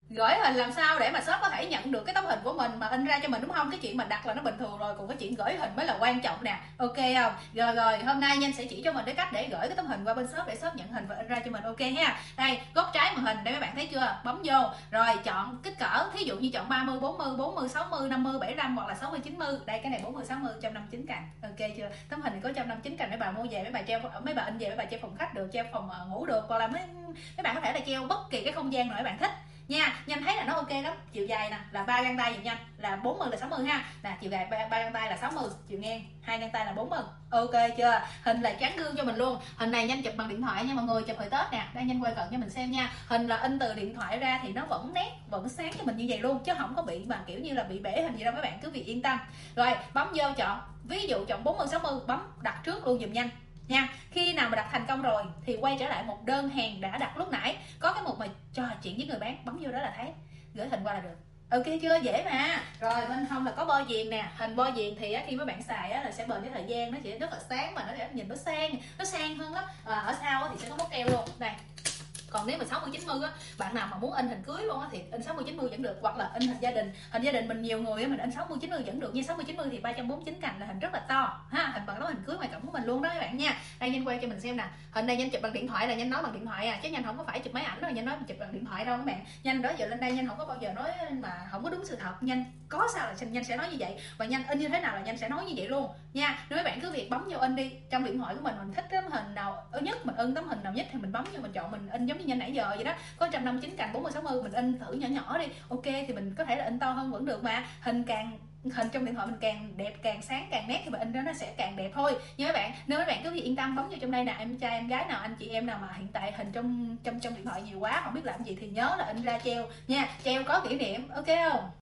Gửi hình làm sao để mà shop có thể nhận được cái tấm hình của mình mà in ra cho mình, đúng không? Cái chuyện mà đặt là nó bình thường rồi, còn cái chuyện gửi hình mới là quan trọng nè. Ok không? Rồi hôm nay Nhanh sẽ chỉ cho mình cái cách để gửi cái tấm hình qua bên shop để shop nhận hình và in ra cho mình. Ok ha. Đây, góc trái màn hình đây mấy bạn thấy chưa? Bấm vô rồi chọn kích cỡ, thí dụ như chọn 30, 40, 40, 60, 50, 75 hoặc là 60, 90. Đây cái này 40, 60, 159 cành. Ok chưa? Tấm hình này có 159 cành, mấy bà mua về mấy bà treo, mấy bà in về mấy bà treo phòng khách được, treo phòng ngủ được, hoặc là mấy bạn có thể là treo bất kỳ cái không gian nào mấy bạn thích nha. Nhanh thấy là nó ok lắm. Chiều dài nè là 3 găng tay, dùm Nhanh là 40 là 60 ha. Nè chiều dài 3 găng tay là 60, chiều ngang 2 găng tay là 40. Ok chưa? Hình là trắng gương cho mình luôn. Hình này Nhanh chụp bằng điện thoại nha mọi người, chụp hồi Tết nè. Đây Nhanh quay cận cho mình xem nha. Hình là in từ điện thoại ra thì nó vẫn nét, vẫn sáng cho mình như vậy luôn, chứ không có bị mà kiểu như là bị bể hình gì đâu, các bạn cứ việc yên tâm. Rồi bấm vô chọn, ví dụ chọn 40 60, bấm đặt trước luôn dùm Nhanh nha. Khi nào mà đặt thành công rồi thì quay trở lại một đơn hàng đã đặt lúc nãy, có cái mục mà trò chuyện với người bán, bấm vô đó là thấy, gửi hình qua là được. Ok chưa? Dễ mà. Rồi bên hông là có bo viền nè. Hình bo viền thì khi mấy bạn xài là sẽ bền với thời gian, nó sẽ rất là sáng mà nó sẽ nhìn nó sang hơn lắm. Ở sau thì sẽ có móc keo luôn đây. Còn nếu mà 60 90 á, bạn nào mà muốn in hình cưới luôn á thì in 60 90 vẫn được, hoặc là in hình gia đình. Hình gia đình mình nhiều người á, mình in 60 90 vẫn được nha. 60 90 thì 349 cành là hình rất là to ha, hình bằng đó hình cưới ngoài cổng của mình luôn đó các bạn nha. Đây Nhanh quay cho mình xem nè. Hình này Nhanh chụp bằng điện thoại là Nhanh nói bằng điện thoại chứ Nhanh không có phải chụp máy ảnh rồi, Nhanh nói chụp bằng điện thoại đâu các bạn. Nhanh đó giờ lên đây Nhanh không có bao giờ nói mà không có đúng sự thật. Nhanh có sao là Nhanh sẽ nói như vậy, và Nhanh in như thế nào là Nhanh sẽ nói như vậy luôn nha. Nếu mấy bạn cứ việc bấm vô in đi. Trong điện thoại của mình thích tấm hình nào nhất, mình in tấm hình nào nhất thì mình bấm vô mình chọn, mình in giống như Nhanh nãy giờ vậy đó. Có 159 cành 40 60, mình in thử nhỏ nhỏ đi. Ok thì mình có thể là in to hơn vẫn được mà. Hình trong điện thoại mình càng đẹp, càng sáng, càng nét thì mình in đó nó sẽ càng đẹp thôi nha các bạn. Nếu các bạn cứ yên tâm bấm vô trong đây nè, em trai em gái nào, anh chị em nào mà hiện tại hình trong điện thoại nhiều quá không biết làm gì thì nhớ là in ra treo nha, treo có kỷ niệm. Ok không?